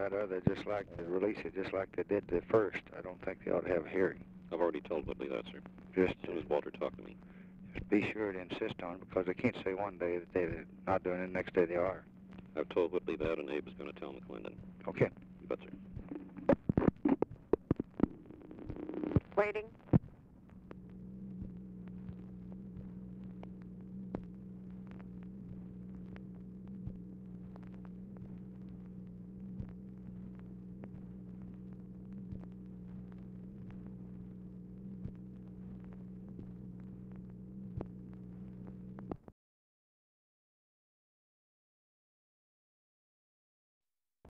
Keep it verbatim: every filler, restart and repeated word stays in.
that other just like to release it just like they did the first. I don't think they ought to have a hearing. I've already told Whitley that, sir. Just, As soon as Walter talked to me. just be sure to insist on it, because they can't say one day that they're not doing it, the next day they are. I've told Whitley that, and Abe is going to tell McClendon. Okay. You bet, sir. Waiting.